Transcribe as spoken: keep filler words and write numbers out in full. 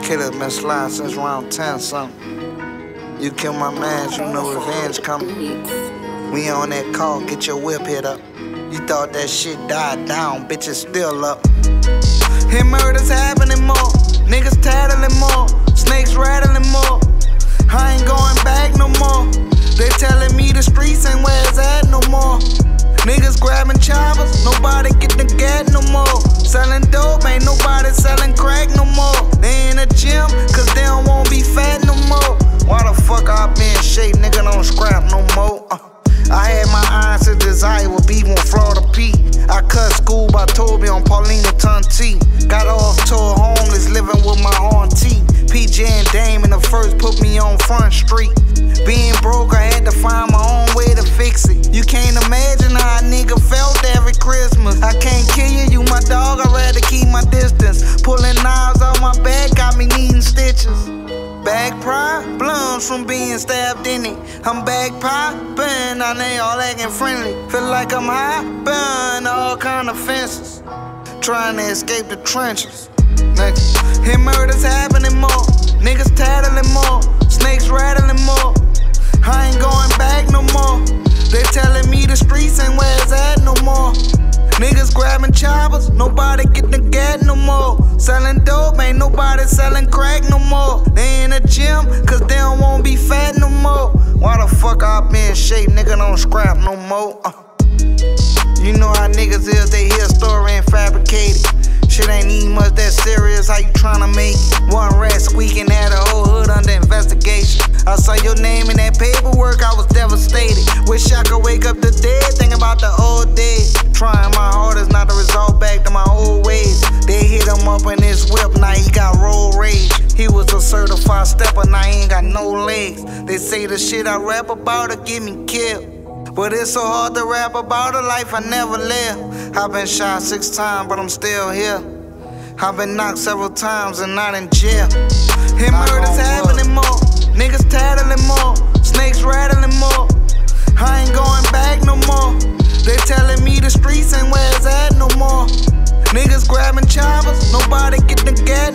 killers been sliding since around ten something. You kill my man, you know revenge coming. We on that call, get your whip hit up. You thought that shit died down, bitch, it's still up. Here murders happening more, niggas tattling more, snakes rattling more. I ain't going back no more. They telling me the streets ain't where it's at no more. Niggas grabbing choppers, nobody get the gat no more. Selling dope, ain't nobody selling crack no more. They in the gym, cause they don't wanna be fat no more. Why the fuck I be in shape, nigga don't scrap no more? Uh, I had my eyes to desire with beef on Florida P. I cut school by Toby on Paulina Tunti. Got off tour homeless, living with my auntie. P J and Dame in the first put me on Front Street. Being broke, I had to find my own way to fix it. You can't imagine how a nigga felt every Christmas. I can't kill you, you my dog, I'd rather keep my distance. Pulling knives out my back, got me needing stitches. Back pride, blooms from being stabbed in it. I'm back poppin', now they all acting friendly. Feel like I'm high, burn all kind of fences. Trying to escape the trenches. Next, here murders happening more, niggas tattling more, snakes rattling more. I ain't going back no more. They telling me the streets ain't where it's at no more. Niggas grabbing choppers, nobody get the gat no more. Selling dope, ain't nobody selling crack no more. They in the gym, cause they don't wanna be fat no more. Why the fuck I be in shape, nigga don't scrap no more? Uh. You know how niggas is, they hear a story and fabricate it. Shit ain't even much that serious, how you tryna make it? One rat squeaking, had a whole hood under investigation. I saw your name in that paperwork, I was devastated. Wish I could wake up the dead, thinking about the old days. Trying my hardest not to resort back to my old ways. They hit him up in his whip, now he got road rage. He was a certified stepper, now he ain't got no legs. They say the shit I rap about will get me killed. But it's so hard to rap about a life I never lived. I've been shot six times, but I'm still here. I've been knocked several times and not in jail. Here murders happening more, niggas tattling more, snakes rattling more. I ain't going back no more. They telling me the streets ain't where it's at no more. Niggas grabbing choppers, nobody get the gas